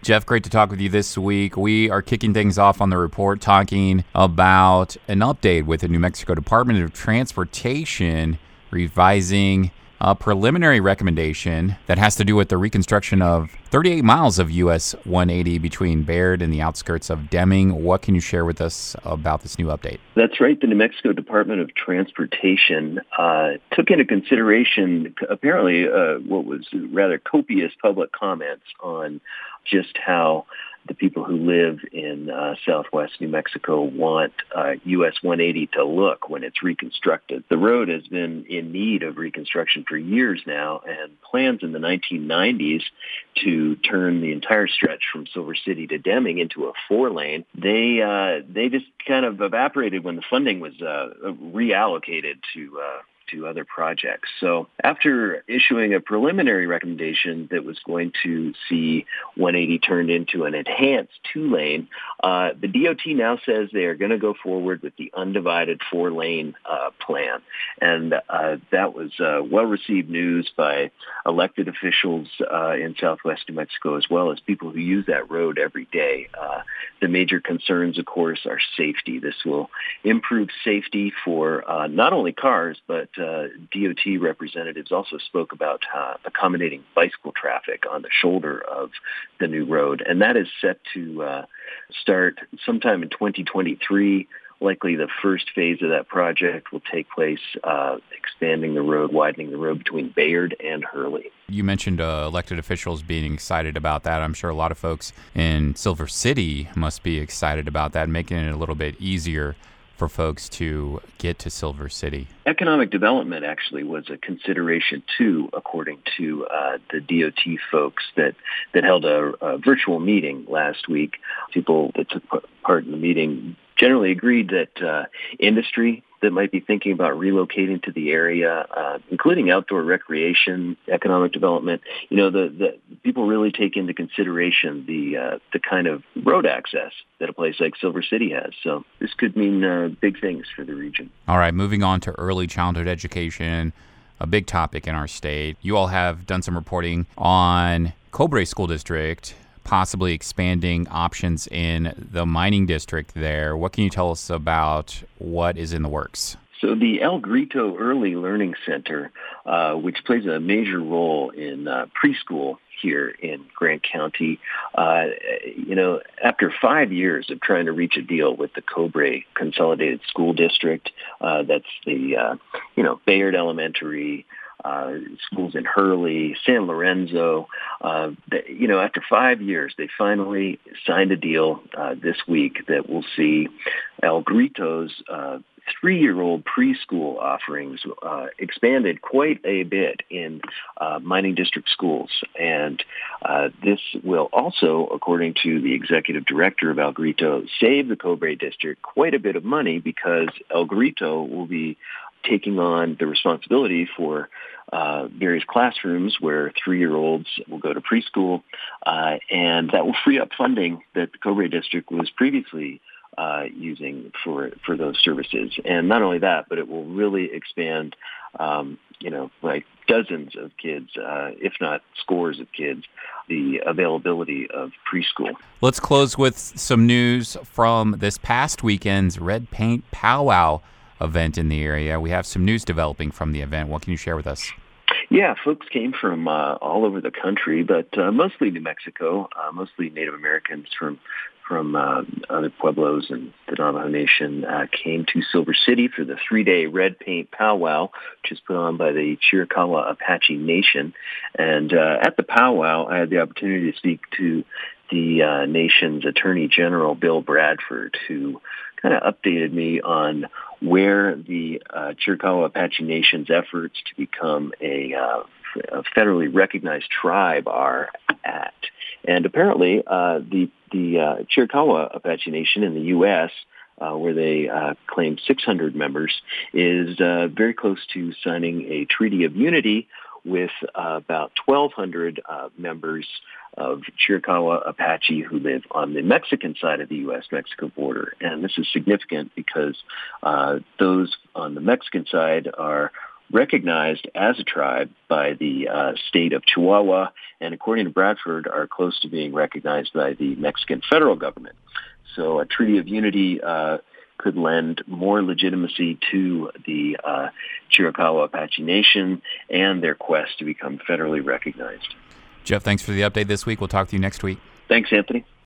Jeff, great to talk with you this week. We are kicking things off on the report talking about an update with the New Mexico Department of Transportation revising a preliminary recommendation that has to do with the reconstruction of 38 miles of US 180 between Bayard and the outskirts of Deming. What can you share with us about this new update? That's right. The New Mexico Department of Transportation took into consideration apparently what was rather copious public comments on just how the people who live in southwest New Mexico want US 180 to look when it's reconstructed. The road has been in need of reconstruction for years now, and plans in the 1990s to turn the entire stretch from Silver City to Deming into a 4-lane, they just kind of evaporated when the funding was reallocated to other projects. So after issuing a preliminary recommendation that was going to see 180 turned into an enhanced 2-lane, the DOT now says they are going to go forward with the undivided 4-lane plan. And that was well-received news by elected officials in southwest New Mexico, as well as people who use that road every day. The major concerns, of course, are safety. This will improve safety for not only cars, but DOT representatives also spoke about accommodating bicycle traffic on the shoulder of the new road. And that is set to start sometime in 2023. Likely the first phase of that project will take place expanding the road, widening the road between Bayard and Hurley. You mentioned elected officials being excited about that. I'm sure a lot of folks in Silver City must be excited about that, making it a little bit easier for folks to get to Silver City. Economic development actually was a consideration too, according to the DOT folks that held a virtual meeting last week. People that took part in the meeting generally agreed that industry that might be thinking about relocating to the area, including outdoor recreation, economic development, the people really take into consideration the kind of road access that a place like Silver City has. So this could mean big things for the region. All right, moving on to early childhood education, a big topic in our state. You all have done some reporting on Cobre School District, possibly expanding options in the mining district there. What can you tell us about what is in the works? So the El Grito Early Learning Center, which plays a major role in preschool here in Grant County, after 5 years of trying to reach a deal with the Cobre Consolidated School District, that's the, Bayard Elementary, schools in Hurley, San Lorenzo. After 5 years, they finally signed a deal this week that will see El Grito's 3-year-old preschool offerings expanded quite a bit in mining district schools. And this will also, according to the executive director of El Grito, save the Cobre district quite a bit of money, because El Grito will be taking on the responsibility for various classrooms where 3-year-olds will go to preschool, and that will free up funding that the Cobre district was previously using for those services. And not only that, but it will really expand, like dozens of kids, if not scores of kids, the availability of preschool. Let's close with some news from this past weekend's Red Paint Powwow event in the area. We have some news developing from the event. What can you share with us? Yeah, folks came from all over the country, but mostly New Mexico, mostly Native Americans from other pueblos and the Navajo Nation came to Silver City for the 3-day Red Paint Powwow, which is put on by the Chiricahua Apache Nation. And at the powwow, I had the opportunity to speak to the nation's Attorney General, Bill Bradford, who kind of updated me on where the Chiricahua Apache Nation's efforts to become a federally recognized tribe are at. And apparently, the Chiricahua Apache Nation in the U.S., where they claim 600 members, is very close to signing a Treaty of Unity with about 1,200 members of Chiricahua Apache who live on the Mexican side of the U.S.-Mexico border. And this is significant because those on the Mexican side are recognized as a tribe by the state of Chihuahua, and according to Bradford, are close to being recognized by the Mexican federal government. So a Treaty of Unity could lend more legitimacy to the Chiricahua Apache Nation and their quest to become federally recognized. Jeff, thanks for the update this week. We'll talk to you next week. Thanks, Anthony.